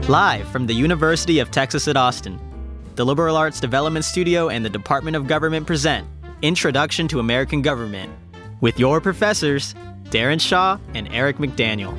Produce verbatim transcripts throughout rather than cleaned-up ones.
Live from the University of Texas at Austin, the Liberal Arts Development Studio and the Department of Government present Introduction to American Government with your professors, Darren Shaw and Eric McDaniel.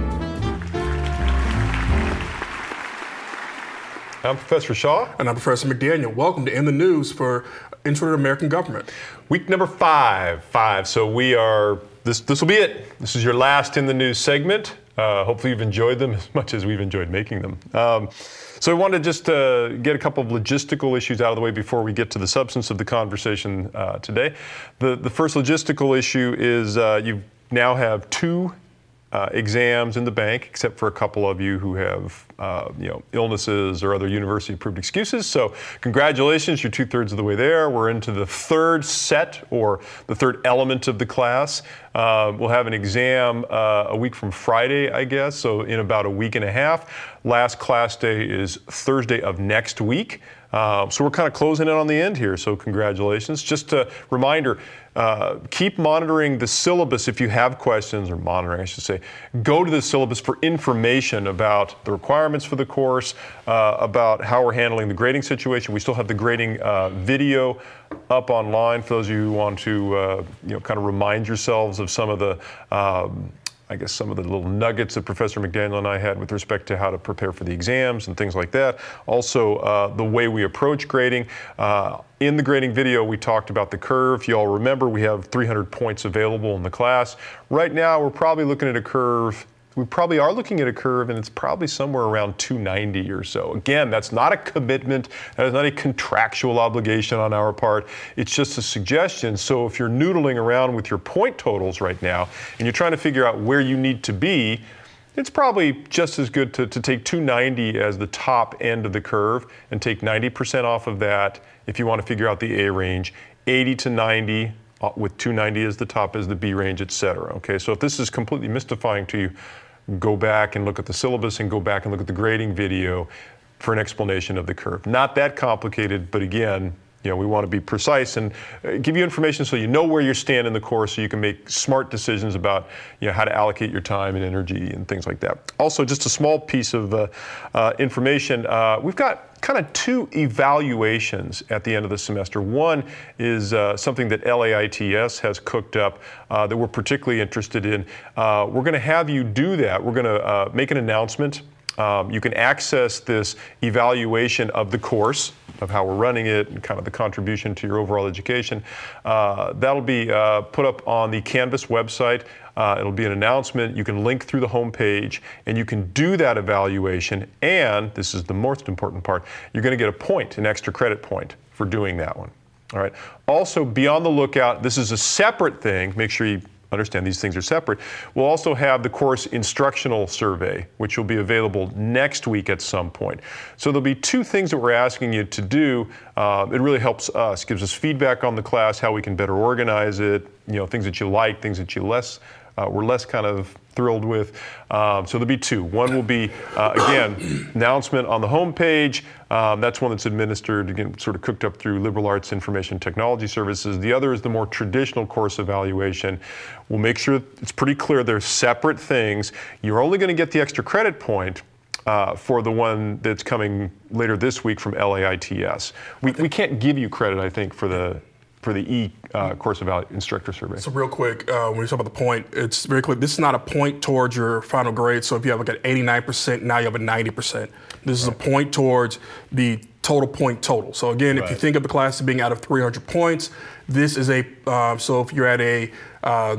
I'm Professor Shaw. And I'm Professor McDaniel. Welcome to In the News for Intro to American Government. Week number five. Five. So we are, this this will be it. This is your last In the News segment. Uh, hopefully you've enjoyed them as much as we've enjoyed making them. Um, so I wanted to just uh, get a couple of logistical issues out of the way before we get to the substance of the conversation uh, today. The, the first logistical issue is uh, you now have two Uh, exams in the bank, except for a couple of you who have, uh, you know, illnesses or other university-approved excuses. So, congratulations, you're two-thirds of the way there. We're into the third set or the third element of the class. Uh, we'll have an exam uh, a week from Friday, I guess. So, in about a week and a half. Last class day is Thursday of next week. Uh, so we're kind of closing in on the end here, so congratulations. Just a reminder, uh, keep monitoring the syllabus if you have questions, or monitoring, I should say. Go to the syllabus for information about the requirements for the course, uh, about how we're handling the grading situation. We still have the grading uh, video up online for those of you who want to uh, you know, kind of remind yourselves of some of the um, I guess some of the little nuggets that Professor McDaniel and I had with respect to how to prepare for the exams and things like that. Also, uh, the way we approach grading. Uh, in the grading video, we talked about the curve. You all remember we have three hundred points available in the class. Right now, we're probably looking at a curve. We probably are looking at a curve, and it's probably somewhere around two ninety or so. Again, that's not a commitment. That is not a contractual obligation on our part. It's just a suggestion. So if you're noodling around with your point totals right now, and you're trying to figure out where you need to be, it's probably just as good to, to take two ninety as the top end of the curve and take ninety percent off of that if you want to figure out the A range, eighty to ninety with two ninety as the top as the B range, et cetera. Okay, so if this is completely mystifying to you, go back and look at the syllabus and go back and look at the grading video for an explanation of the curve. Not that complicated, but again, you know, we want to be precise and give you information so you know where you stand in the course, so you can make smart decisions about, you know, how to allocate your time and energy and things like that. Also, just a small piece of uh, uh, information. Uh, we've got kind of two evaluations at the end of the semester. One is uh, something that L A I T S has cooked up uh, that we're particularly interested in. Uh, we're going to have you do that. We're going to uh, make an announcement. Um, you can access this evaluation of the course, of how we're running it, and kind of the contribution to your overall education. Uh, that'll be uh, put up on the Canvas website. Uh, it'll be an announcement. You can link through the homepage, and you can do that evaluation. And this is the most important part: you're going to get a point, an extra credit point, for doing that one. All right. Also, be on the lookout. This is a separate thing. Make sure you understand these things are separate. We'll also have the course instructional survey, which will be available next week at some point. So there'll be two things that we're asking you to do. Uh, it really helps us, gives us feedback on the class, how we can better organize it, you know, things that you like, things that you less, uh, we're less kind of thrilled with. Um, so there'll be two. One will be, uh, again, announcement on the homepage. Um, that's one that's administered, again, sort of cooked up through Liberal Arts Information Technology Services. The other is the more traditional course evaluation. We'll make sure it's pretty clear they're separate things. You're only going to get the extra credit point uh, for the one that's coming later this week from L A I T S. We, we can't give you credit, I think, for the for the E uh, course evaluation instructor survey. So real quick, uh, when you talk about the point, it's very clear. This is not a point towards your final grade. So if you have like an eighty-nine percent, now you have a ninety percent. This is right. A point towards the total point total. So again, right. If you think of the class as being out of three hundred points, this is a, uh, so if you're at a uh,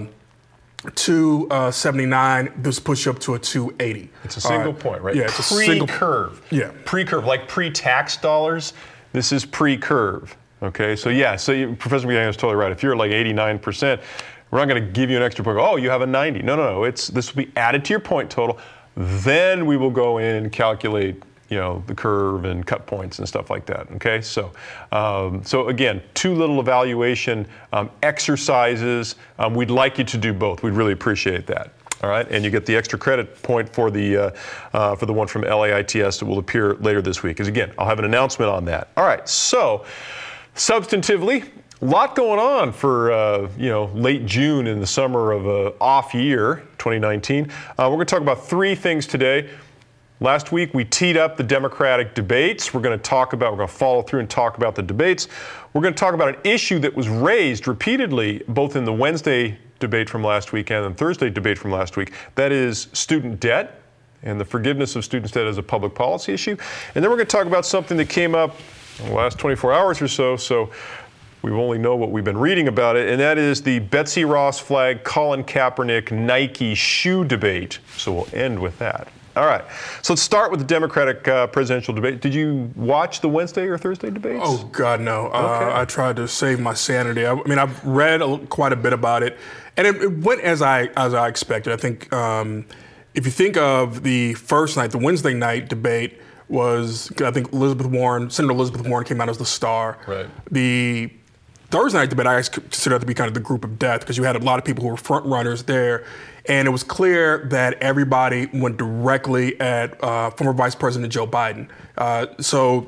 two seventy-nine, this push you up to a two eighty. It's a single right. point, right? Yeah, it's a single pre-curve. Yeah. Pre-curve, like pre-tax dollars, this is pre-curve. Okay, so yeah, so you, Professor McDaniel is totally right. If you're at like eighty-nine percent, we're not going to give you an extra point. Oh, you have a ninety. No, no, no. It's this will be added to your point total. Then we will go in and calculate, you know, the curve and cut points and stuff like that. Okay, so um, so again, two little evaluation um, exercises. Um, we'd like you to do both. We'd really appreciate that. All right, and you get the extra credit point for the uh, uh, for the one from L A I T S that will appear later this week. Because again, I'll have an announcement on that. All right, so substantively, a lot going on for uh, you know late June in the summer of a off year, twenty nineteen. Uh, we're going to talk about three things today. Last week, we teed up the Democratic debates. We're going to talk about, we're going to follow through and talk about the debates. We're going to talk about an issue that was raised repeatedly, both in the Wednesday debate from last week and the Thursday debate from last week. That is student debt and the forgiveness of student debt as a public policy issue. And then we're going to talk about something that came up in the last twenty-four hours or so. So we only know what we've been reading about it, and that is the Betsy Ross flag, Colin Kaepernick, Nike shoe debate. So we'll end with that. All right. So let's start with the Democratic uh, presidential debate. Did you watch the Wednesday or Thursday debates? Oh, God, no. Okay. Uh, I tried to save my sanity. I, I mean, I've read a, quite a bit about it, and it, it went as I as I expected. I think um, if you think of the first night, the Wednesday night debate was, I think Elizabeth Warren, Senator Elizabeth Warren came out as the star. Right. The Thursday night debate, I consider that to be kind of the group of death because you had a lot of people who were front runners there. And it was clear that everybody went directly at uh, former Vice President Joe Biden. Uh, so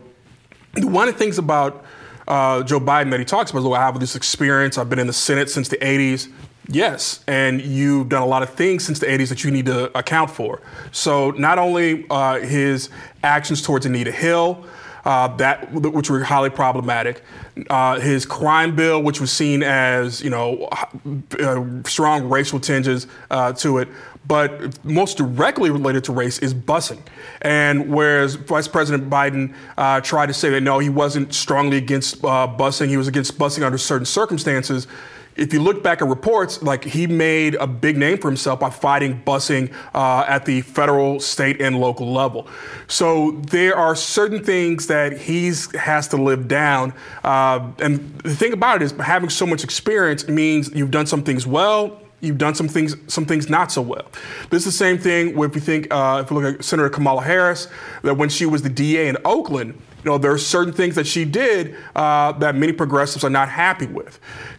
one of the things about uh, Joe Biden that he talks about is, well, I have this experience. I've been in the Senate since the eighties. Yes, and you've done a lot of things since the eighties that you need to account for. So not only uh, his actions towards Anita Hill, Uh, that which were highly problematic. Uh, his crime bill, which was seen as, you know, uh, strong racial tinges uh, to it, but most directly related to race is busing. And whereas Vice President Biden uh, tried to say that no, he wasn't strongly against uh, busing, he was against busing under certain circumstances. If you look back at reports, like he made a big name for himself by fighting busing uh, at the federal, state, and local level. So there are certain things that he has to live down. Uh, and the thing about it is having so much experience means you've done some things well, you've done some things some things not so well. This is the same thing if we think, uh, if we look at Senator Kamala Harris, that when she was the D A in Oakland, you know, there are certain things that she did uh, that many progressives are not happy with.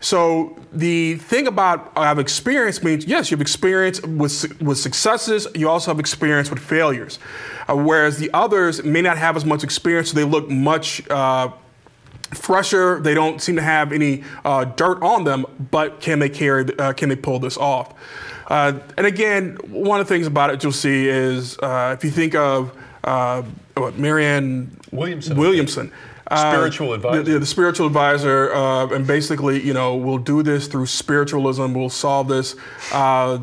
So the thing about I have experience means, yes, you have experience with with successes. You also have experience with failures. Uh, whereas the others may not have as much experience, so they look much uh, fresher. They don't seem to have any uh, dirt on them, but can they carry? Uh, can they pull this off? Uh, and again, one of the things about it you'll see is uh, if you think of uh, what, Marianne Williamson. Williamson. Spiritual uh, advisor. The, the spiritual advisor, uh, and basically, you know, we'll do this through spiritualism. We'll solve this. Uh,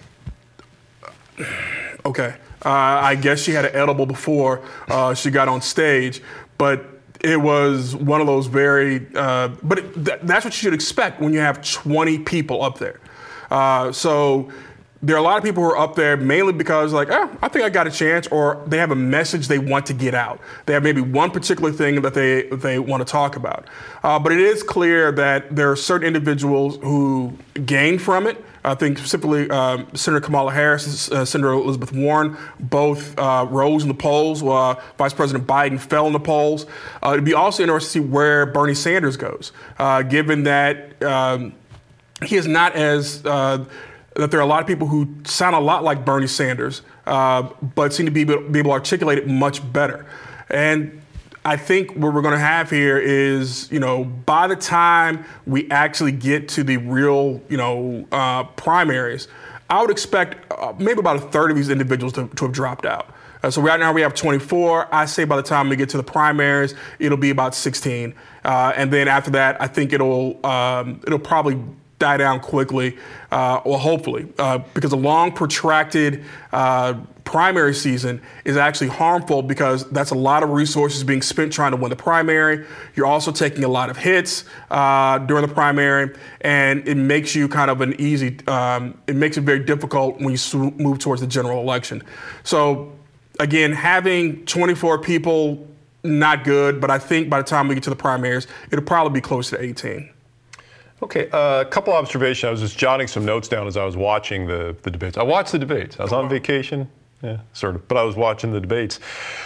okay. Uh, I guess she had an edible before uh, she got on stage, but it was one of those very, uh, but it, th- that's what you should expect when you have twenty people up there. Uh, so there are a lot of people who are up there mainly because like, oh, I think I got a chance, or they have a message they want to get out. They have maybe one particular thing that they they want to talk about. Uh, but it is clear that there are certain individuals who gain from it. I think specifically um, Senator Kamala Harris, uh, Senator Elizabeth Warren, both uh, rose in the polls. Uh, Vice President Biden fell in the polls. Uh, it'd be also interesting to see where Bernie Sanders goes, uh, given that um, he is not as uh, that there are a lot of people who sound a lot like Bernie Sanders, uh, but seem to be able, be able to articulate it much better. And I think what we're going to have here is, you know, by the time we actually get to the real, you know, uh, primaries, I would expect uh, maybe about a third of these individuals to, to have dropped out. Uh, so right now we have twenty-four. I say by the time we get to the primaries, it'll be about sixteen. Uh, and then after that, I think it'll um, it'll probably die down quickly, uh, or hopefully, uh, because a long, protracted uh, primary season is actually harmful because that's a lot of resources being spent trying to win the primary. You're also taking a lot of hits uh, during the primary, and it makes you kind of an easy, um, it makes it very difficult when you move towards the general election. So again, having twenty-four people, not good, but I think by the time we get to the primaries, it'll probably be close to eighteen. Okay, uh, a couple observations. I was just jotting some notes down as I was watching the, the debates. I watched the debates. I was on vacation, yeah, sort of, but I was watching the debates.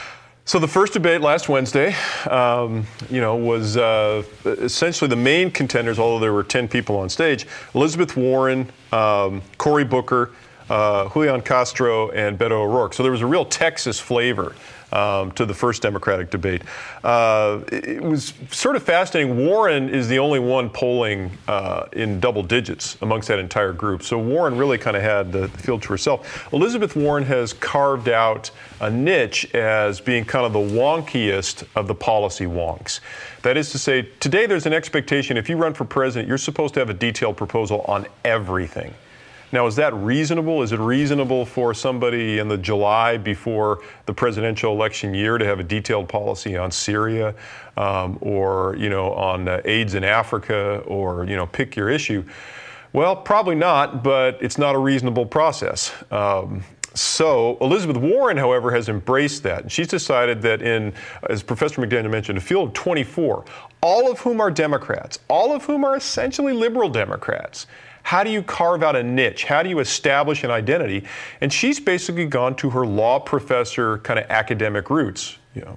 So the first debate last Wednesday, um, you know, was uh, essentially the main contenders, although there were ten people on stage, Elizabeth Warren, um, Cory Booker, uh, Julian Castro, and Beto O'Rourke. So there was a real Texas flavor um, to the first Democratic debate. Uh, it was sort of fascinating. Warren is the only one polling uh, in double digits amongst that entire group. So Warren really kind of had the field to herself. Elizabeth Warren has carved out a niche as being kind of the wonkiest of the policy wonks. That is to say, today there's an expectation if you run for president, you're supposed to have a detailed proposal on everything. Now, is that reasonable? Is it reasonable for somebody in the July before the presidential election year to have a detailed policy on Syria um, or, you know, on uh, AIDS in Africa or, you know, pick your issue? Well, probably not, but it's not a reasonable process. Um, So Elizabeth Warren, however, has embraced that. And she's decided that in, as Professor McDaniel mentioned, a field of twenty-four, all of whom are Democrats, all of whom are essentially liberal Democrats. How do you carve out a niche? How do you establish an identity? And she's basically gone to her law professor kind of academic roots. You know,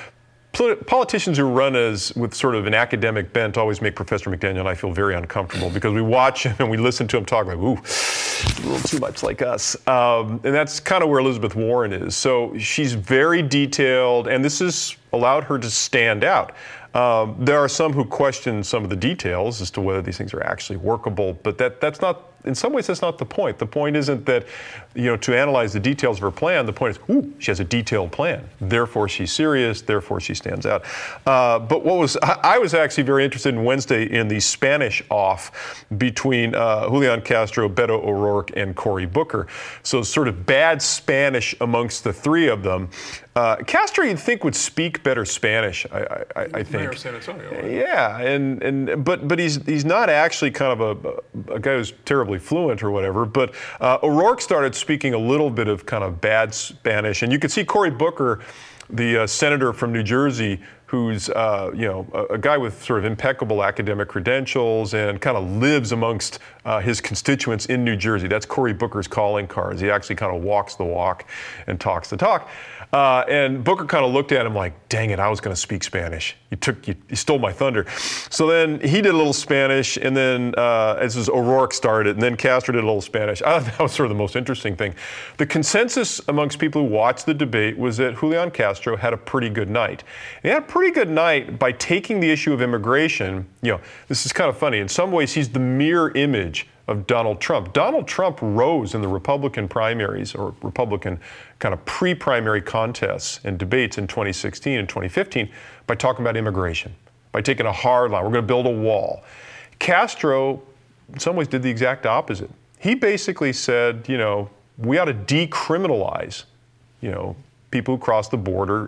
politicians who run as with sort of an academic bent always make Professor McDaniel and I feel very uncomfortable because we watch him and we listen to him talk like, ooh, a little too much like us. Um, and that's kind of where Elizabeth Warren is. So she's very detailed, and this has allowed her to stand out. Um, there are some who question some of the details as to whether these things are actually workable, but that that's not, in some ways, that's not the point. The point isn't that, you know, to analyze the details of her plan. The point is, ooh, she has a detailed plan. Therefore, she's serious. Therefore, she stands out. Uh, but what was, I, I was actually very interested in Wednesday in the Spanish off between uh, Julian Castro, Beto O'Rourke, and Cory Booker. So sort of bad Spanish amongst the three of them. Uh, Castro, you'd think, would speak better Spanish, I, I, I think. Mayor of San Antonio, right? Yeah, and, and but but he's he's not actually kind of a, a guy who's terribly fluent or whatever. But uh, O'Rourke started speaking a little bit of kind of bad Spanish, and you could see Cory Booker, the uh, senator from New Jersey, who's uh, you know a, a guy with sort of impeccable academic credentials and kind of lives amongst uh, his constituents in New Jersey. That's Cory Booker's calling cards. He actually kind of walks the walk and talks the talk. Uh, and Booker kind of looked at him like, dang it, I was going to speak Spanish. You took, you, you stole my thunder. So then he did a little Spanish, and then uh, as his O'Rourke started, and then Castro did a little Spanish. I thought that was sort of the most interesting thing. The consensus amongst people who watched the debate was that Julian Castro had a pretty good night. And he had a pretty good night by taking the issue of immigration. You know, this is kind of funny. In some ways, he's the mirror image of Donald Trump. Donald Trump rose in the Republican primaries or Republican kind of pre-primary contests and debates in twenty sixteen and twenty fifteen by talking about immigration, by taking a hard line. We're going to build a wall. Castro, in some ways, did the exact opposite. He basically said, you know, we ought to decriminalize, you know, people who cross the border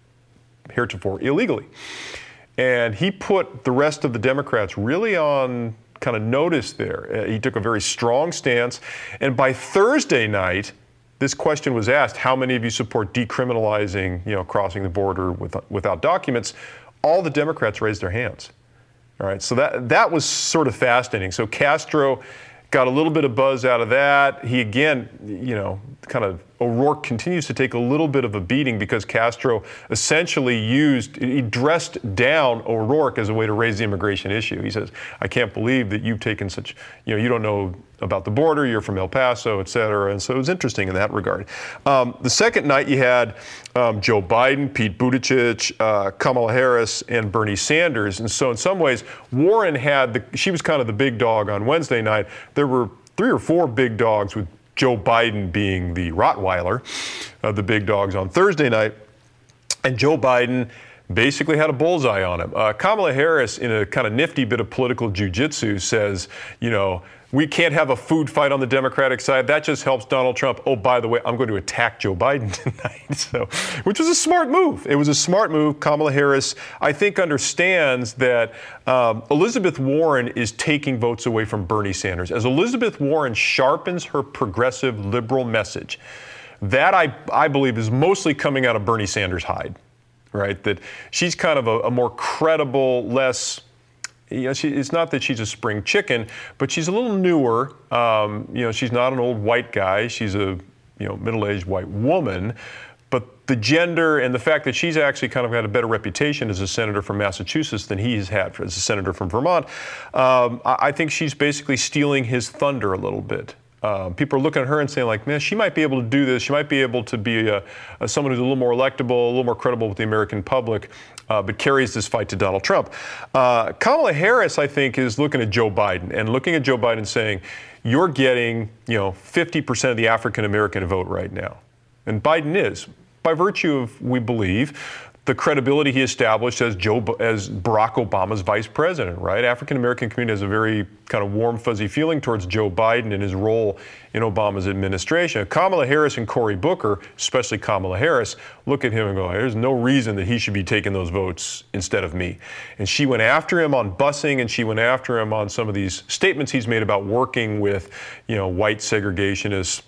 heretofore illegally. And he put the rest of the Democrats really on kind of notice there. Uh, he took a very strong stance. And by Thursday night, this question was asked, how many of you support decriminalizing, you know, crossing the border with, without documents? All the Democrats raised their hands. All right, so that, that was sort of fascinating. So Castro got a little bit of buzz out of that. He, again, you know, kind of, O'Rourke continues to take a little bit of a beating because Castro essentially used, he dressed down O'Rourke as a way to raise the immigration issue. He says, I can't believe that you've taken such, you know, you don't know about the border, you're from El Paso, et cetera. And so it was interesting in that regard. Um, the second night you had um, Joe Biden, Pete Buttigieg, uh, Kamala Harris, and Bernie Sanders. And so in some ways, Warren had, the, she was kind of the big dog on Wednesday night. There were three or four big dogs, with Joe Biden being the Rottweiler of the big dogs on Thursday night. And Joe Biden basically had a bullseye on him. Uh, Kamala Harris, in a kind of nifty bit of political jujitsu, says, you know, we can't have a food fight on the Democratic side. That just helps Donald Trump. Oh, by the way, I'm going to attack Joe Biden tonight. So, which was a smart move. It was a smart move. Kamala Harris, I think, understands that um, Elizabeth Warren is taking votes away from Bernie Sanders. As Elizabeth Warren sharpens her progressive liberal message, that I, I believe is mostly coming out of Bernie Sanders' hide, right? That she's kind of a, a more credible, less... You know, she, it's not that she's a spring chicken, but she's a little newer. Um, you know, she's not an old white guy. She's a, you know, middle-aged white woman. But the gender and the fact that she's actually kind of had a better reputation as a senator from Massachusetts than he has had as a senator from Vermont, um, I, I think she's basically stealing his thunder a little bit. Um, people are looking at her and saying, like, man, she might be able to do this. She might be able to be a, a, someone who's a little more electable, a little more credible with the American public, uh, but carries this fight to Donald Trump. Uh, Kamala Harris, I think, is looking at Joe Biden and looking at Joe Biden saying, you're getting, you know, fifty percent of the African-American vote right now. And Biden is, by virtue of, we believe, the credibility he established as Joe, as Barack Obama's vice president, right? African-American community has a very kind of warm, fuzzy feeling towards Joe Biden and his role in Obama's administration. Kamala Harris and Cory Booker, especially Kamala Harris, look at him and go, there's no reason that he should be taking those votes instead of me. And she went after him on busing, and she went after him on some of these statements he's made about working with, you know, white segregationists,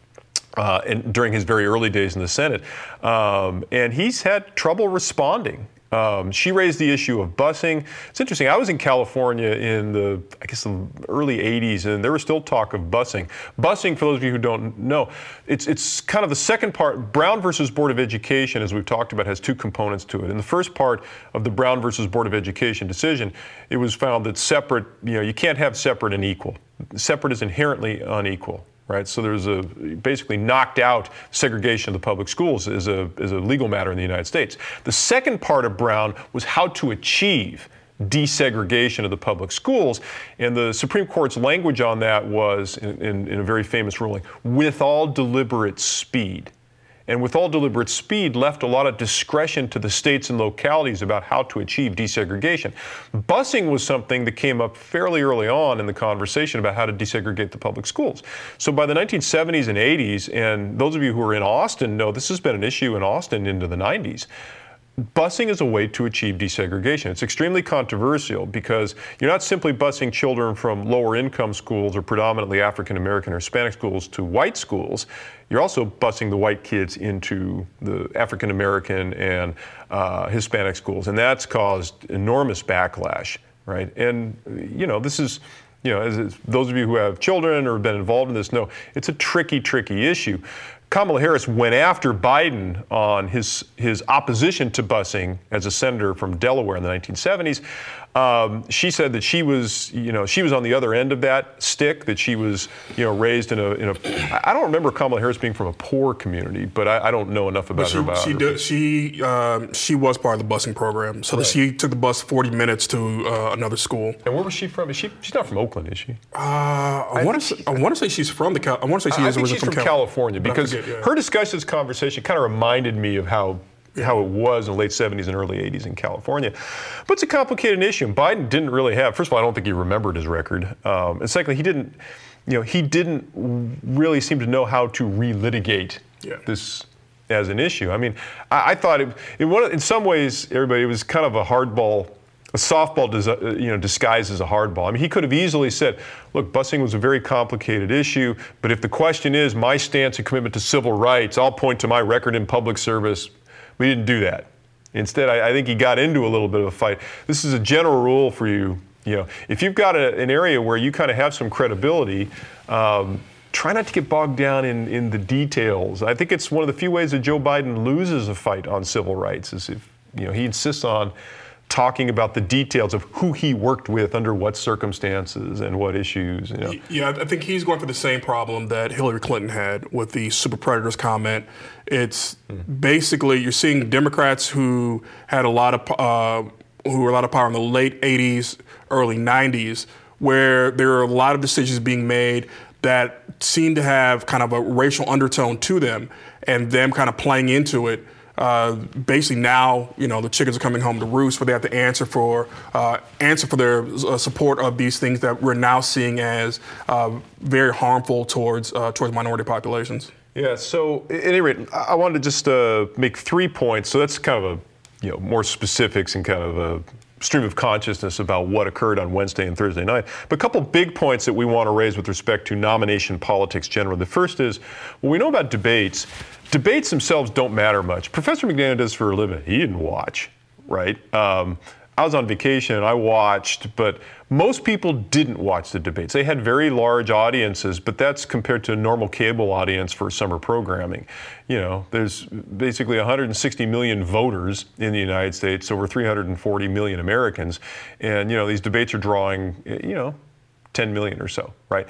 Uh, and during his very early days in the Senate. Um, and he's had trouble responding. Um, she raised the issue of busing. It's interesting. I was in California in the, I guess, the early eighties, and there was still talk of busing. Busing, for those of you who don't know, it's it's kind of the second part. Brown versus Board of Education, as we've talked about, has two components to it. In the first part of the Brown versus Board of Education decision, it was found that separate, you know, you can't have separate and equal. Separate is inherently unequal. Right, so there's a basically knocked out segregation of the public schools as a as a legal matter in the United States. The second part of Brown was how to achieve desegregation of the public schools, and the Supreme Court's language on that was, in, in, in a very famous ruling, with all deliberate speed. And with all deliberate speed, left a lot of discretion to the states and localities about how to achieve desegregation. Busing was something that came up fairly early on in the conversation about how to desegregate the public schools. So by the nineteen seventies and eighties, and those of you who are in Austin know this has been an issue in Austin into the nineties, busing is a way to achieve desegregation. It's extremely controversial because you're not simply busing children from lower income schools or predominantly African American or Hispanic schools to white schools. You're also busing the white kids into the African American and uh, Hispanic schools, and that's caused enormous backlash, right? And, you know, this is, you know, as, as those of you who have children or have been involved in this know, it's a tricky, tricky issue. Kamala Harris went after Biden on his his opposition to busing as a senator from Delaware in the nineteen seventies. Um, she said that she was, you know, she was on the other end of that stick, that she was, you know, raised in a, in a I don't remember Kamala Harris being from a poor community, but I, I don't know enough about she, her biography. She did, she, um, she was part of the busing program. So right. She took the bus forty minutes to uh, another school. And where was she from? Is she, she's not from Oakland, is she? Uh, I, I want to I want to say she's from the, Cal- I want to say she I is think originally she's from, from Cal- California. California, because forget, yeah. her discussion, this conversation kind of reminded me of how how it was in the late seventies and early eighties in California. But it's a complicated issue. And Biden didn't really have, first of all, I don't think he remembered his record. Um, and secondly, he didn't, you know, he didn't really seem to know how to relitigate yeah. this as an issue. I mean, I, I thought it, in, one, in some ways, everybody, it was kind of a hardball, a softball, you know, disguised as a hardball. I mean, he could have easily said, look, busing was a very complicated issue, but if the question is my stance and commitment to civil rights, I'll point to my record in public service. We didn't do that. Instead, I, I think he got into a little bit of a fight. This is a general rule for you. You know, if you've got a, an area where you kind of have some credibility, um, try not to get bogged down in, in the details. I think it's one of the few ways that Joe Biden loses a fight on civil rights is if, you know, he insists on talking about the details of who he worked with under what circumstances and what issues. You know. Yeah, I think he's going through the same problem that Hillary Clinton had with the super predators comment. It's mm-hmm. basically you're seeing Democrats who had a lot of uh, who were a lot of power in the late eighties, early nineties, where there are a lot of decisions being made that seem to have kind of a racial undertone to them, and them kind of playing into it. Uh, basically now, you know, the chickens are coming home to roost, where they have to answer for uh, answer for their uh, support of these things that we're now seeing as uh, very harmful towards uh, towards minority populations. Yeah. So, at any rate, I wanted to just uh, make three points. So that's kind of a, you know, more specifics and kind of a stream of consciousness about what occurred on Wednesday and Thursday night. But a couple big points that we want to raise with respect to nomination politics generally. The first is, what we know about debates, debates themselves don't matter much. Professor McDaniel does for a living. He didn't watch, right? Um, I was on vacation and I watched, but most people didn't watch the debates. They had very large audiences, but that's compared to a normal cable audience for summer programming. You know, there's basically one hundred sixty million voters in the United States, over three hundred forty million Americans, and, you know, these debates are drawing, you know, ten million or so, right?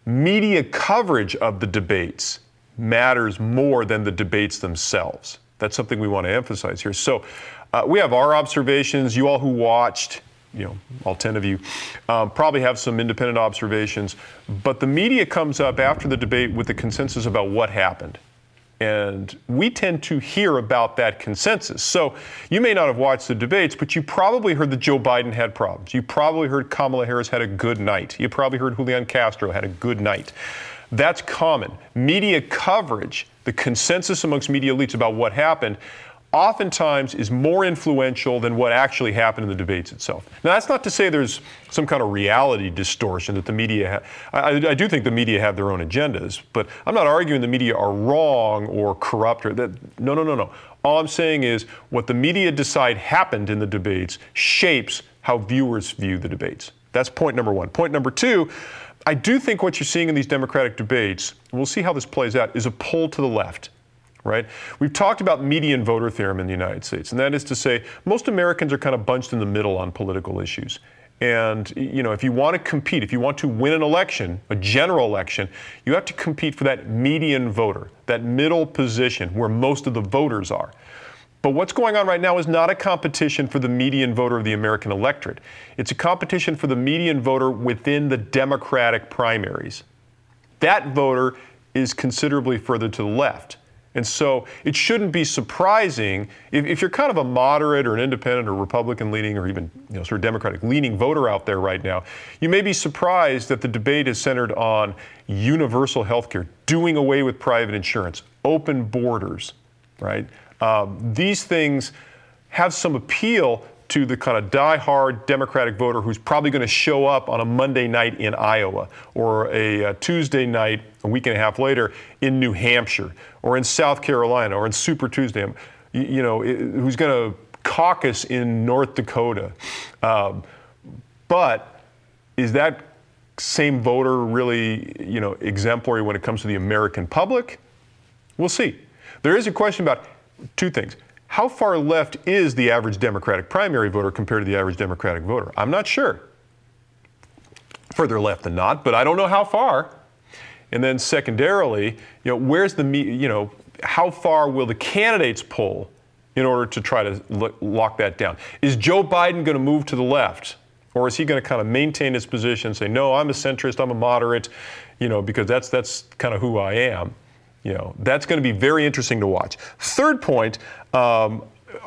media coverage of the debates matters more than the debates themselves. That's something we want to emphasize here. So uh, we have our observations. You all who watched, you know, all ten of you, um, probably have some independent observations. But the media comes up after the debate with the consensus about what happened. And we tend to hear about that consensus. So you may not have watched the debates, but you probably heard that Joe Biden had problems. You probably heard Kamala Harris had a good night. You probably heard Julian Castro had a good night. That's common. Media coverage, the consensus amongst media elites about what happened, oftentimes is more influential than what actually happened in the debates itself. Now, that's not to say there's some kind of reality distortion that the media ha- I, I do think the media have their own agendas, but I'm not arguing the media are wrong or corrupt or that. No, no, no, no. All I'm saying is what the media decide happened in the debates shapes how viewers view the debates. That's point number one. Point number two, I do think what you're seeing in these Democratic debates, and we'll see how this plays out, is a pull to the left. Right? We've talked about median voter theorem in the United States, and that is to say most Americans are kind of bunched in the middle on political issues. And, you know, if you want to compete, if you want to win an election, a general election, you have to compete for that median voter, that middle position where most of the voters are. But what's going on right now is not a competition for the median voter of the American electorate. It's a competition for the median voter within the Democratic primaries. That voter is considerably further to the left. And so it shouldn't be surprising if, if you're kind of a moderate or an independent or Republican leaning or even you know, sort of Democratic leaning voter out there right now, you may be surprised that the debate is centered on universal health care, doing away with private insurance, open borders, right? Um, these things have some appeal to the kind of die-hard Democratic voter who's probably going to show up on a Monday night in Iowa or a, a Tuesday night a week and a half later in New Hampshire or in South Carolina or in Super Tuesday, you, you know, who's going to caucus in North Dakota. Um, but is that same voter really, you know, exemplary when it comes to the American public? We'll see. There is a question about two things. How far left is the average Democratic primary voter compared to the average Democratic voter? I'm not sure. Further left than not, but I don't know how far. And then secondarily, you know, where's the, you know, how far will the candidates poll in order to try to lo- lock that down? Is Joe Biden going to move to the left? Or is he going to kind of maintain his position and say, no, I'm a centrist, I'm a moderate, you know, because that's that's kind of who I am. You know, that's going to be very interesting to watch. Third point, um,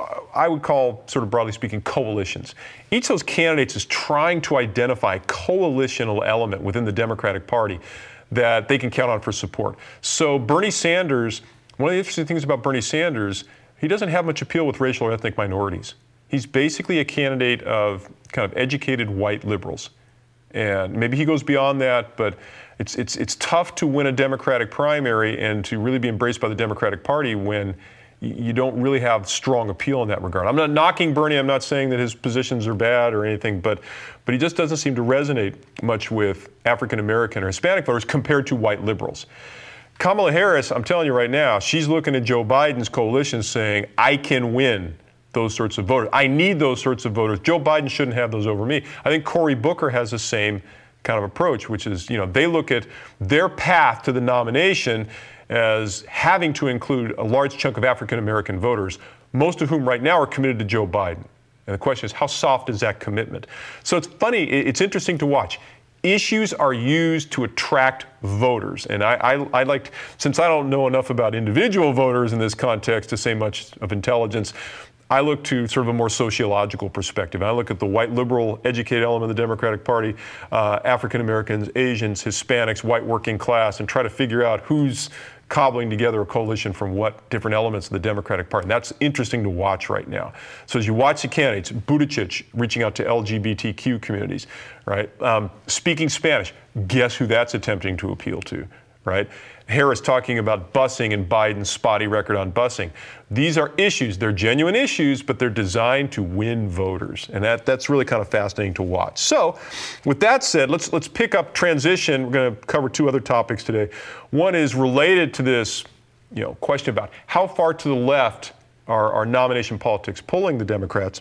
I would call, sort of broadly speaking, coalitions. Each of those candidates is trying to identify a coalitional element within the Democratic Party that they can count on for support. So Bernie Sanders, one of the interesting things about Bernie Sanders, he doesn't have much appeal with racial or ethnic minorities. He's basically a candidate of kind of educated white liberals. And maybe he goes beyond that, but it's it's it's tough to win a Democratic primary and to really be embraced by the Democratic Party when you don't really have strong appeal in that regard. I'm not knocking Bernie. I'm not saying that his positions are bad or anything, but but he just doesn't seem to resonate much with African American or Hispanic voters compared to white liberals. Kamala Harris, I'm telling you right now, she's looking at Joe Biden's coalition saying, I can win those sorts of voters. I need those sorts of voters. Joe Biden shouldn't have those over me. I think Cory Booker has the same kind of approach, which is, you know, they look at their path to the nomination as having to include a large chunk of African American voters, most of whom right now are committed to Joe Biden. And the question is, how soft is that commitment? So it's funny, it's interesting to watch. Issues are used to attract voters. And I, I, I like, since I don't know enough about individual voters in this context to say much of intelligence, I look to sort of a more sociological perspective. I look at the white liberal educated element of the Democratic Party, uh, African Americans, Asians, Hispanics, white working class, and try to figure out who's cobbling together a coalition from what different elements of the Democratic Party. And that's interesting to watch right now. So as you watch the candidates, Buttigieg reaching out to L G B T Q communities, right? Um, speaking Spanish, guess who that's attempting to appeal to, right? Harris talking about busing and Biden's spotty record on busing. These are issues. They're genuine issues, but they're designed to win voters. And that, that's really kind of fascinating to watch. So with that said, let's let's pick up transition. We're going to cover two other topics today. One is related to this, you know, question about how far to the left are, are nomination politics pulling the Democrats.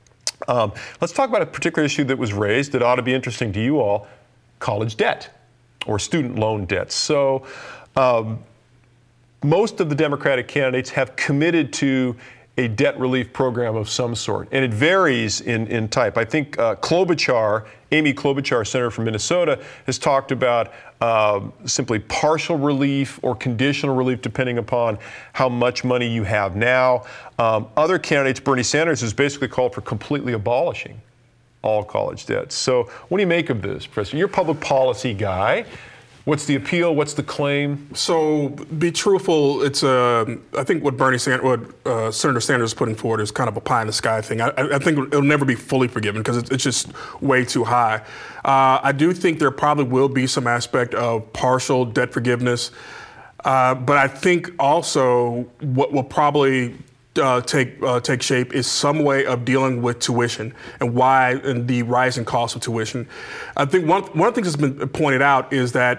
Um, let's talk about a particular issue that was raised that ought to be interesting to you all, college debt. or student loan debts. So um, most of the Democratic candidates have committed to a debt relief program of some sort, and it varies in, in type. I think uh, Klobuchar, Amy Klobuchar, senator from Minnesota, has talked about uh, simply partial relief or conditional relief depending upon how much money you have now. Um, other candidates, Bernie Sanders, has basically called for completely abolishing all college debts. So what do you make of this, Professor? You're a public policy guy. What's the appeal? What's the claim? So, be truthful. It's uh, I think what Bernie Sanders, what uh, Senator Sanders is putting forward is kind of a pie in the sky thing. I, I think it'll never be fully forgiven because it's just way too high. Uh, I do think there probably will be some aspect of partial debt forgiveness, uh, but I think also what will probably Uh, take uh, take shape is some way of dealing with tuition and why and the rising cost of tuition. I think one one of the things that's been pointed out is that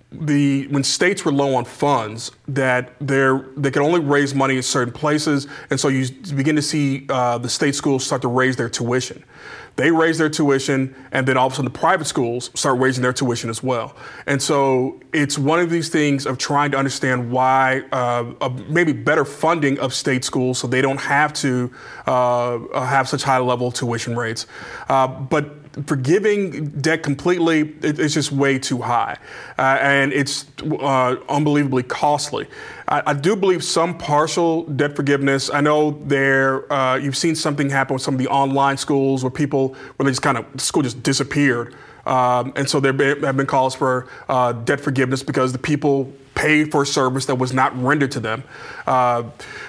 the when states were low on funds, that they're they can only raise money in certain places, and so you begin to see uh, the state schools start to raise their tuition. They raise their tuition, and then all of a sudden the private schools start raising their tuition as well. And so it's one of these things of trying to understand why uh, uh, maybe better funding of state schools so they don't have to uh, have such high level tuition rates. Uh, but forgiving debt completely, it, it's just way too high. Uh, and it's uh, unbelievably costly. I, I do believe some partial debt forgiveness. I know there, uh, you've seen something happen with some of the online schools where people, where they just kind of, school just disappeared. Um, and so there have been calls for uh, debt forgiveness because the people paid for a service that was not rendered to them. Uh,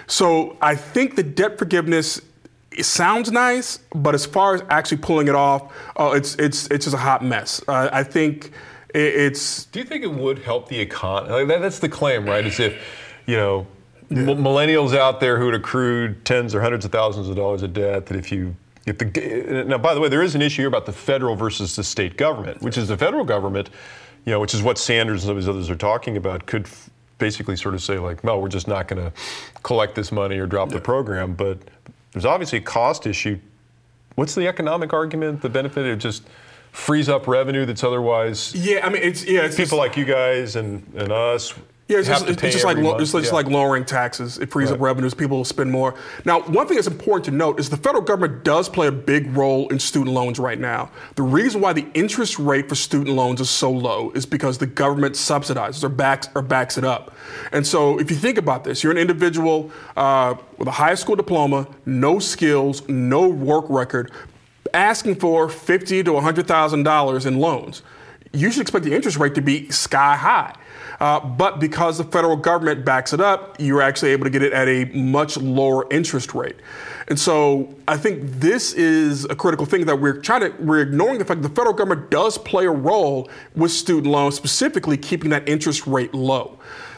so I think the debt forgiveness, it sounds nice, but as far as actually pulling it off, uh, it's it's it's just a hot mess. Uh, I think it, it's. Do you think it would help the economy? Like that, that's the claim, right? As if, you know, yeah. m- millennials out there who had accrued tens or hundreds of thousands of dollars of debt, that if you if the now, by the way, there is an issue here about the federal versus the state government, which is the federal government, you know, which is what Sanders and some of these others are talking about, could f- basically sort of say like, no, we're just not going to collect this money or drop yeah. the program, but. There's obviously a cost issue. What's the economic argument? The benefit? It just frees up revenue that's otherwise. Yeah, I mean, it's yeah, it's people just, like you guys and, and us. Yeah, it's just, it's just like lo- it's just yeah. like lowering taxes. It frees right. up revenues. People will spend more. Now, one thing that's important to note is the federal government does play a big role in student loans right now. The reason why the interest rate for student loans is so low is because the government subsidizes or backs or backs it up. And so, if you think about this, you're an individual uh, with a high school diploma, no skills, no work record, asking for fifty to one hundred thousand dollars in loans. You should expect the interest rate to be sky high. Uh, but because the federal government backs it up, you're actually able to get it at a much lower interest rate. And so I think this is a critical thing that we're trying to, we're ignoring the fact that the federal government does play a role with student loans, specifically keeping that interest rate low.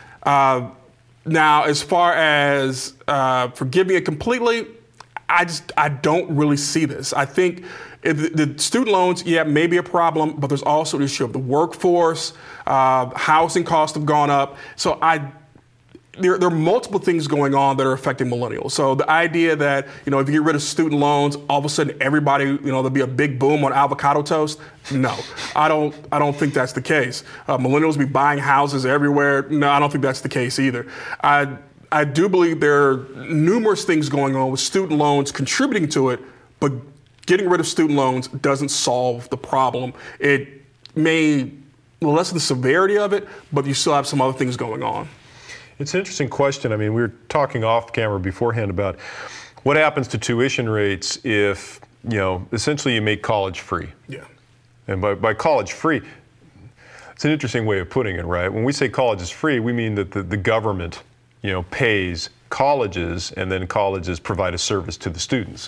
Uh, now, as far as uh, forgiving it completely, I just, I don't really see this. I think if the, the student loans, yeah, may be a problem, but there's also the issue of the workforce, uh, housing costs have gone up. So I, there, there are multiple things going on that are affecting millennials. So the idea that, you know, if you get rid of student loans, all of a sudden everybody, you know, there'll be a big boom on avocado toast. No, I don't, I don't think that's the case. Uh, millennials will be buying houses everywhere. No, I don't think that's the case either. I, I do believe there are numerous things going on with student loans contributing to it, but getting rid of student loans doesn't solve the problem. It may lessen the severity of it, but you still have some other things going on. It's an interesting question. I mean, we were talking off camera beforehand about what happens to tuition rates if, you know, essentially you make college free. Yeah. And by, by college free, it's an interesting way of putting it, right? When we say college is free, we mean that the, the government, you know, pays colleges, and then colleges provide a service to the students.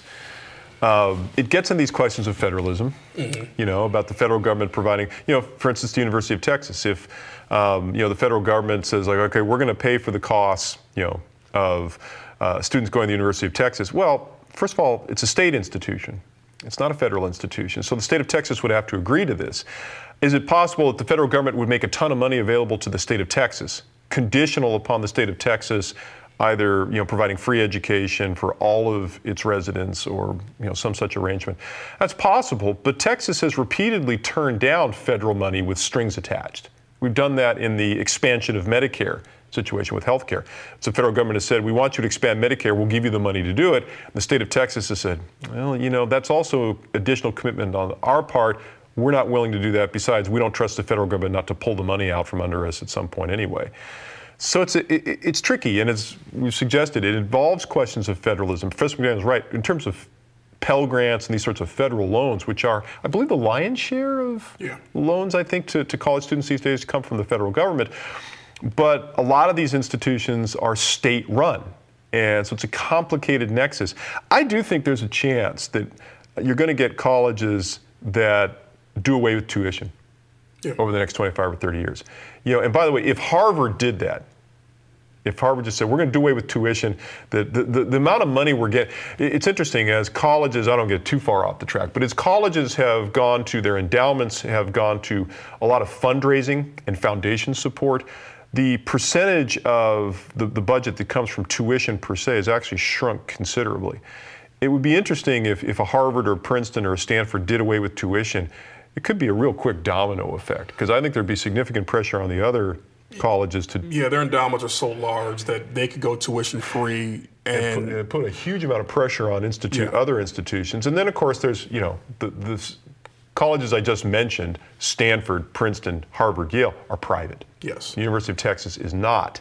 Um, it gets in these questions of federalism, mm-hmm. you know, about the federal government providing, you know, for instance, the University of Texas. If, um, you know, the federal government says, like, okay, we're going to pay for the costs, you know, of uh, students going to the University of Texas. Well, first of all, it's a state institution. It's not a federal institution. So the state of Texas would have to agree to this. Is it possible that the federal government would make a ton of money available to the state of Texas, conditional upon the state of Texas either, you know, providing free education for all of its residents or, you know, some such arrangement? That's possible, but Texas has repeatedly turned down federal money with strings attached. We've done that in the expansion of Medicare situation with health care. So the federal government has said, we want you to expand Medicare, we'll give you the money to do it. And the state of Texas has said, well, you know, that's also additional commitment on our part. We're not willing to do that. Besides, we don't trust the federal government not to pull the money out from under us at some point anyway. So it's it, it's tricky, and as we've suggested, it involves questions of federalism. Professor McDaniel is right. In terms of Pell Grants and these sorts of federal loans, which are, I believe, the lion's share of yeah. loans, I think, to, to college students these days come from the federal government. But a lot of these institutions are state-run, and so it's a complicated nexus. I do think there's a chance that you're going to get colleges that do away with tuition yeah. over the next twenty-five or thirty years. You know, and by the way, if Harvard did that, if Harvard just said, we're going to do away with tuition, the, the, the, the amount of money we're getting, it's interesting as colleges, I don't get too far off the track, but as colleges have gone to, their endowments have gone to a lot of fundraising and foundation support, the percentage of the, the budget that comes from tuition per se has actually shrunk considerably. It would be interesting if, if a Harvard or Princeton or a Stanford did away with tuition. It could be a real quick domino effect, because I think there'd be significant pressure on the other colleges to... Yeah, their endowments are so large that they could go tuition free and... and, put, and put a huge amount of pressure on institute, yeah. other institutions. And then, of course, there's, you know, the, the colleges I just mentioned, Stanford, Princeton, Harvard, Yale, are private. Yes. The University of Texas is not.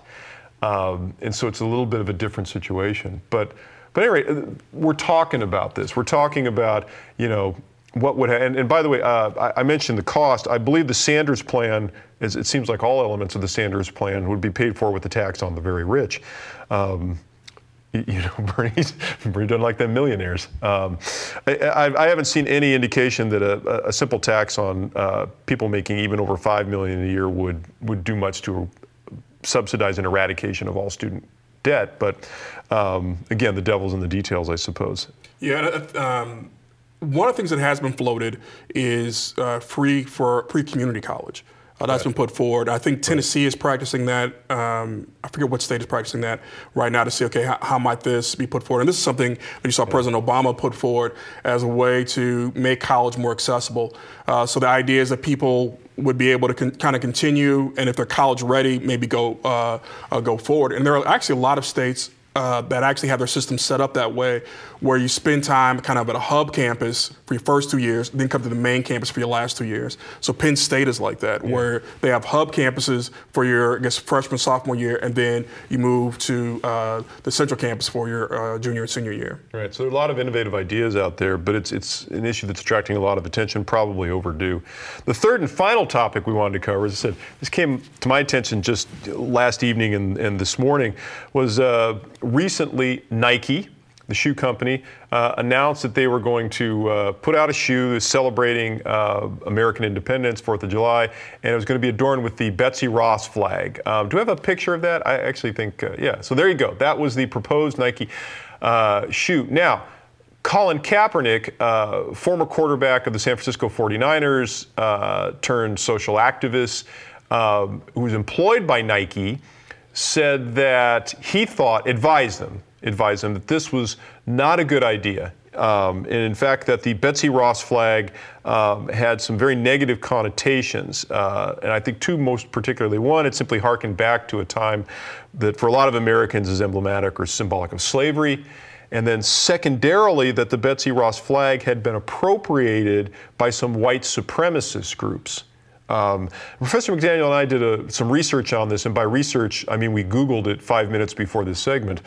Um, and so it's a little bit of a different situation. But, but anyway, we're talking about this. We're talking about, you know, what would, ha- and, and by the way, uh, I, I mentioned the cost. I believe the Sanders plan, is, it seems like all elements of the Sanders plan would be paid for with the tax on the very rich. Um, you, you know, Bernie's, Bernie doesn't like them millionaires. Um, I, I, I haven't seen any indication that a, a simple tax on uh, people making even over five million dollars a year would, would do much to subsidize an eradication of all student debt. But um, again, the devil's in the details, I suppose. Yeah. Um, One of the things that has been floated is uh, free for pre-community college. Uh, that's right. been put forward. I think Tennessee right. is practicing that. Um, I forget what state is practicing that right now to see, okay, how, how might this be put forward? And this is something that you saw yeah. President Obama put forward as a way to make college more accessible. Uh, so the idea is that people would be able to con- kind of continue, and if they're college ready, maybe go uh, uh, go forward. And there are actually a lot of states Uh, that actually have their system set up that way, where you spend time kind of at a hub campus for your first two years, then come to the main campus for your last two years. So Penn State is like that, yeah. where they have hub campuses for your, I guess, freshman, sophomore year, and then you move to uh, the central campus for your uh, junior and senior year. Right. So there are a lot of innovative ideas out there, but it's it's an issue that's attracting a lot of attention, probably overdue. The third and final topic we wanted to cover, as I said, this came to my attention just last evening and, and this morning, was uh, recently Nike, the shoe company, uh, announced that they were going to uh, put out a shoe celebrating uh, American independence, fourth of July, and it was going to be adorned with the Betsy Ross flag. Um, do we have a picture of that? I actually think, uh, yeah. So there you go. That was the proposed Nike uh, shoe. Now, Colin Kaepernick, uh, former quarterback of the San Francisco forty-niners, uh, turned social activist, um, who was employed by Nike, said that he thought, advised them, advised them that this was not a good idea. Um, and in fact, that the Betsy Ross flag um, had some very negative connotations. Uh, and I think two most particularly. One, it simply harkened back to a time that for a lot of Americans is emblematic or symbolic of slavery. And then secondarily, that the Betsy Ross flag had been appropriated by some white supremacist groups. Um, Professor McDaniel and I did a, some research on this, and by research, I mean we Googled it five minutes before this segment,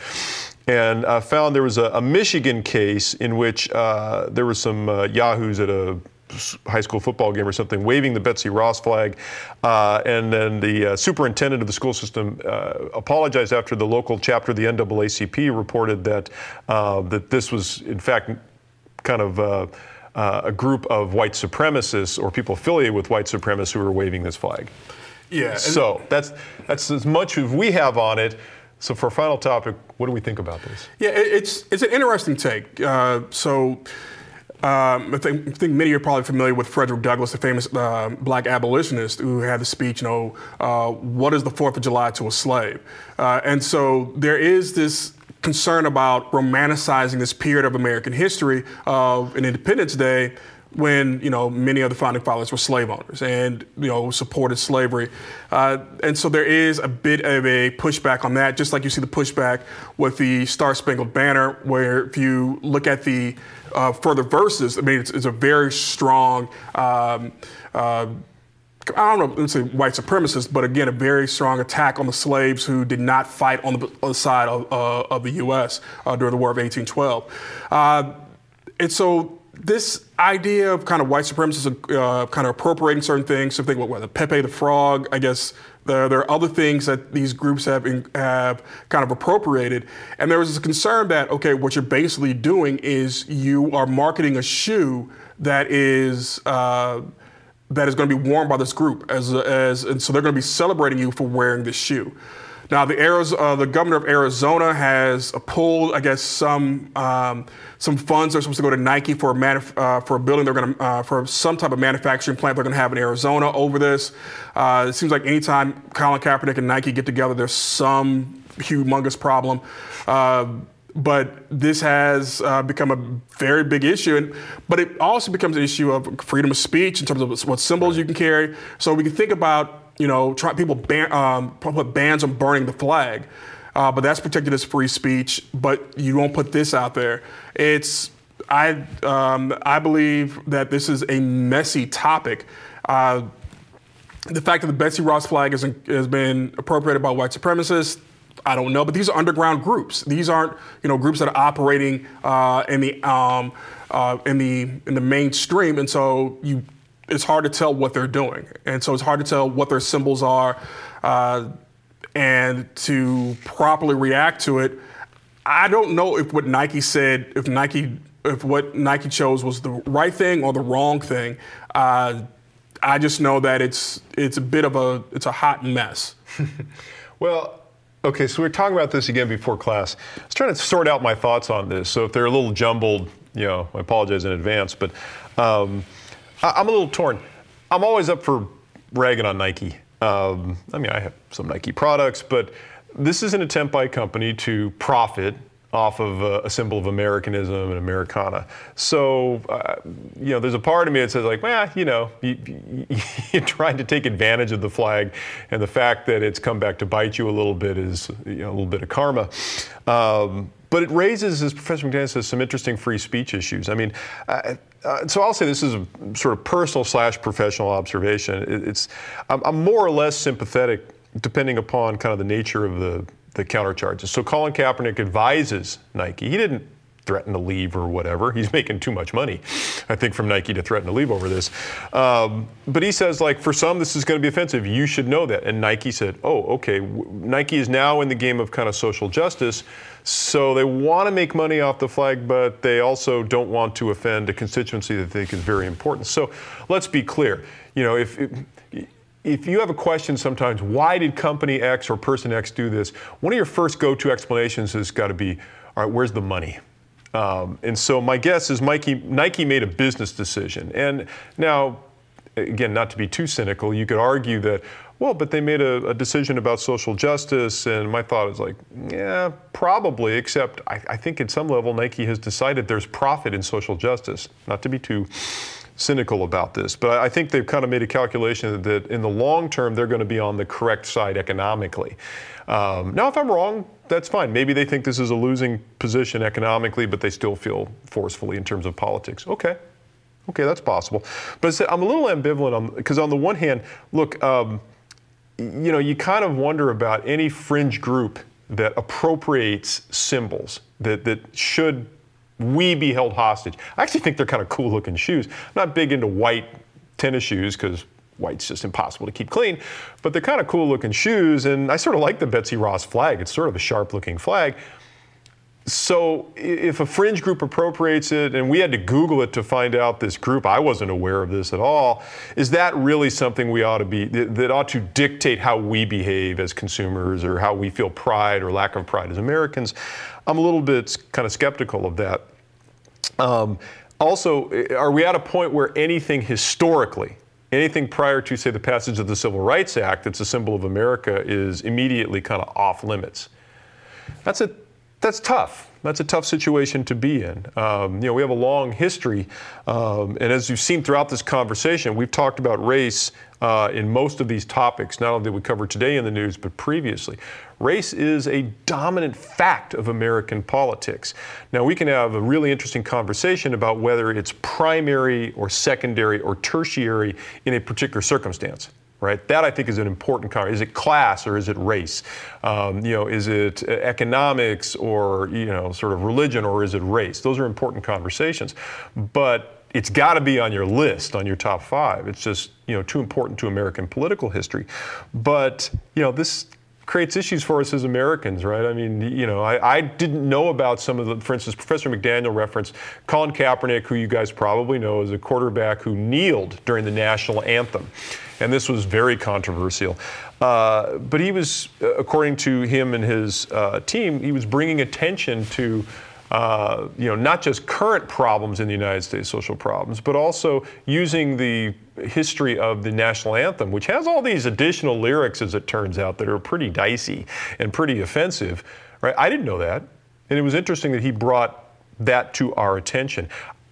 and uh, found there was a, a Michigan case in which uh, there were some uh, yahoos at a high school football game or something waving the Betsy Ross flag, uh, and then the uh, superintendent of the school system uh, apologized after the local chapter of the N double A C P reported that uh, that this was in fact kind of uh, Uh, a group of white supremacists or people affiliated with white supremacists who were waving this flag. Yeah. So that's that's as much as we have on it. So for our final topic, what do we think about this? Yeah, it's it's an interesting take. Uh, so um, I, think, I think many are probably familiar with Frederick Douglass, the famous uh, black abolitionist who had the speech, you know, uh, what is the fourth of July to a slave? Uh, and so there is this concern about romanticizing this period of American history of an Independence Day when, you know, many of the founding fathers were slave owners and, you know, supported slavery. Uh, and so there is a bit of a pushback on that, just like you see the pushback with the Star Spangled Banner, where if you look at the uh, further verses, I mean, it's, it's a very strong, um, uh, I don't know, let's say white supremacist, but again, a very strong attack on the slaves who did not fight on the, on the side of, uh, of the U S uh, during the War of eighteen twelve. Uh, and so this idea of kind of white supremacists uh, kind of appropriating certain things, so think about whether Pepe the Frog, I guess there, there are other things that these groups have in, have kind of appropriated. And there was this concern that, okay, what you're basically doing is you are marketing a shoe that is uh, that is going to be worn by this group, as as and so they're going to be celebrating you for wearing this shoe. Now, the Arizona, uh, the governor of Arizona has pulled, I guess, some um, some funds that are supposed to go to Nike for a manuf- uh, for a building they're going to uh, for some type of manufacturing plant they're going to have in Arizona over this. Uh, it seems like anytime Colin Kaepernick and Nike get together, there's some humongous problem. Uh, but this has uh, become a very big issue, and, but it also becomes an issue of freedom of speech in terms of what symbols you can carry. So we can think about, you know, try, people ban, um, put bans on burning the flag, uh, but that's protected as free speech. But you won't put this out there. It's I um, I believe that this is a messy topic. Uh, the fact that the Betsy Ross flag has, has been appropriated by white supremacists, I don't know. But these are underground groups. These aren't, you know, groups that are operating uh, in the um, uh, in the in the mainstream, and so you. It's hard to tell what they're doing. And so it's hard to tell what their symbols are uh, and to properly react to it. I don't know if what Nike said, if Nike, if what Nike chose was the right thing or the wrong thing. Uh, I just know that it's it's a bit of a, it's a hot mess. Well, okay, so we were talking about this again before class. I was trying to sort out my thoughts on this. So if they're a little jumbled, you know, I apologize in advance, but um, I'm a little torn. I'm always up for ragging on Nike. Um, I mean, I have some Nike products, but this is an attempt by a company to profit off of a, a symbol of Americanism and Americana. So, uh, you know, there's a part of me that says like, well, you know, you, you, you're trying to take advantage of the flag, and the fact that it's come back to bite you a little bit is, you know, a little bit of karma. Um, but it raises, as Professor McDaniel says, some interesting free speech issues. I mean, uh, uh, so I'll say this is a sort of personal slash professional observation. It, it's, I'm, I'm more or less sympathetic depending upon kind of the nature of the the countercharges. So Colin Kaepernick advises Nike. He didn't threaten to leave or whatever. He's making too much money, I think, from Nike to threaten to leave over this. Um, but he says, like, for some, this is going to be offensive. You should know that. And Nike said, oh, okay, Nike is now in the game of kind of social justice. So they want to make money off the flag, but they also don't want to offend a constituency that they think is very important. So let's be clear. You know, if... if If you have a question sometimes, why did company X or person X do this? One of your first go-to explanations has got to be, all right, where's the money? Um, and so my guess is Nike, Nike made a business decision. And now, again, not to be too cynical, you could argue that, well, but they made a, a decision about social justice. And my thought is like, yeah, probably, except I, I think at some level Nike has decided there's profit in social justice. Not to be too cynical about this, but I think they've kind of made a calculation that in the long term they're going to be on the correct side economically. Um, now, if I'm wrong, that's fine. Maybe they think this is a losing position economically, but they still feel forcefully in terms of politics. Okay, okay, that's possible. But I'm a little ambivalent on because on the one hand, look, um, you know, you kind of wonder about any fringe group that appropriates symbols that that should. We be held hostage. I actually think they're kind of cool looking shoes. I'm not big into white tennis shoes because white's just impossible to keep clean, but they're kind of cool looking shoes, and I sort of like the Betsy Ross flag. It's sort of a sharp looking flag. So if a fringe group appropriates it, and we had to Google it to find out this group, I wasn't aware of this at all, is that really something we ought to be, that ought to dictate how we behave as consumers or how we feel pride or lack of pride as Americans? I'm a little bit kind of skeptical of that. Um, also, are we at a point where anything historically, anything prior to, say, the passage of the Civil Rights Act that's a symbol of America is immediately kind of off limits? That's a that's tough. That's a tough situation to be in. Um, you know, we have a long history, um, and as you've seen throughout this conversation, we've talked about race uh, in most of these topics, not only did we cover today in the news, but previously. Race is a dominant fact of American politics. Now, we can have a really interesting conversation about whether it's primary or secondary or tertiary in a particular circumstance. Right, that I think is an important conversation. Is it class or is it race? Um, you know, is it economics or you know, sort of religion or is it race? Those are important conversations, but it's got to be on your list, on your top five. It's just you know too important to American political history. But you know, this creates issues for us as Americans, right? I mean, you know, I, I didn't know about some of the, for instance, Professor McDaniel referenced Colin Kaepernick, who you guys probably know is a quarterback who kneeled during the national anthem. And this was very controversial. Uh, but he was, according to him and his uh, team, he was bringing attention to Uh, you know, not just current problems in the United States, social problems, but also using the history of the national anthem, which has all these additional lyrics, as it turns out, that are pretty dicey and pretty offensive. Right? I didn't know that, and it was interesting that he brought that to our attention.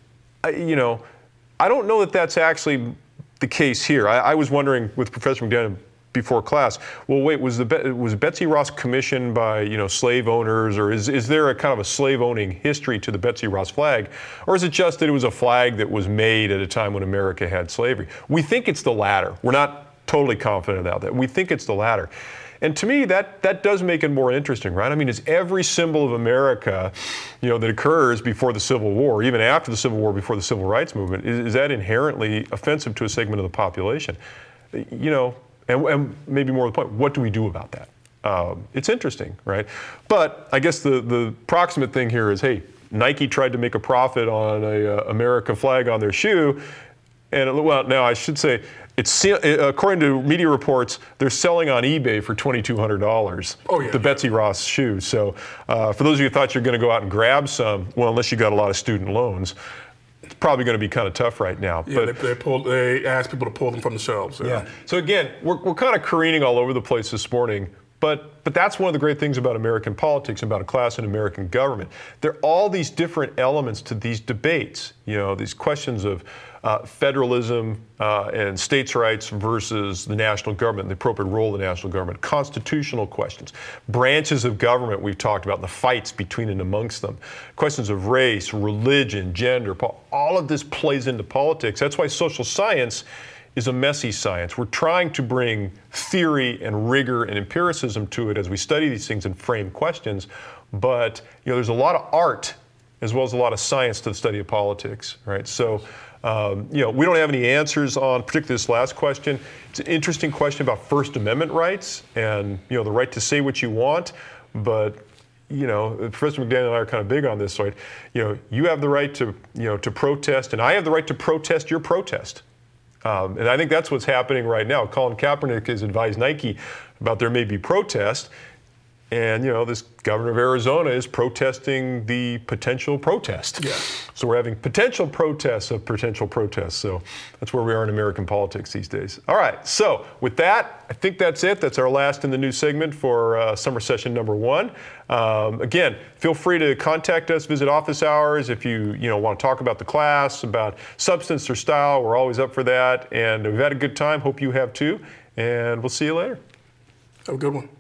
I, you know, I don't know that that's actually the case here. I, I was wondering with Professor McDaniel before class, well, wait, was the was Betsy Ross commissioned by you know slave owners, or is is there a kind of a slave owning history to the Betsy Ross flag, or is it just that it was a flag that was made at a time when America had slavery? We think it's the latter. We're not totally confident about that. We think it's the latter. And to me, that that does make it more interesting, right? I mean, is every symbol of America, you know, that occurs before the Civil War, even after the Civil War, before the Civil Rights Movement, is, is that inherently offensive to a segment of the population? You know. And, and maybe more to the point, what do we do about that? Um, it's interesting, right? But I guess the, the proximate thing here is, hey, Nike tried to make a profit on a uh, America flag on their shoe, and it, well, now I should say, it's according to media reports, they're selling on eBay for twenty-two hundred dollars. Oh, yeah. The Betsy Ross shoe. So uh, for those of you who thought you're going to go out and grab some, well, unless you got a lot of student loans, it's probably going to be kind of tough right now. Yeah, but they, they, pulled, they asked people to pull them from the shelves. Yeah. yeah. So again, we're, we're kind of careening all over the place this morning, but but that's one of the great things about American politics, about a class in American government. There are all these different elements to these debates. You know, these questions of uh, federalism uh, and states' rights versus the national government, the appropriate role of the national government, constitutional questions, branches of government we've talked about, the fights between and amongst them, questions of race, religion, gender, all of this plays into politics. That's why social science is a messy science. We're trying to bring theory and rigor and empiricism to it as we study these things and frame questions, but you know, there's a lot of art as well as a lot of science to the study of politics, right? So, um, you know, we don't have any answers on particularly this last question. It's an interesting question about First Amendment rights and, you know, the right to say what you want, but you know, Professor McDaniel and I are kind of big on this, right? You know, you have the right to, you know, to protest, and I have the right to protest your protest. Um, and I think that's what's happening right now. Colin Kaepernick has advised Nike about there may be protest. And, you know, this governor of Arizona is protesting the potential protest. Yeah. So we're having potential protests of potential protests. So that's where we are in American politics these days. All right. So with that, I think that's it. That's our last in the news segment for uh, summer session number one. Um, again, feel free to contact us, visit office hours if you, you know, want to talk about the class, about substance or style. We're always up for that. And we've had a good time. Hope you have too. And we'll see you later. Have a good one.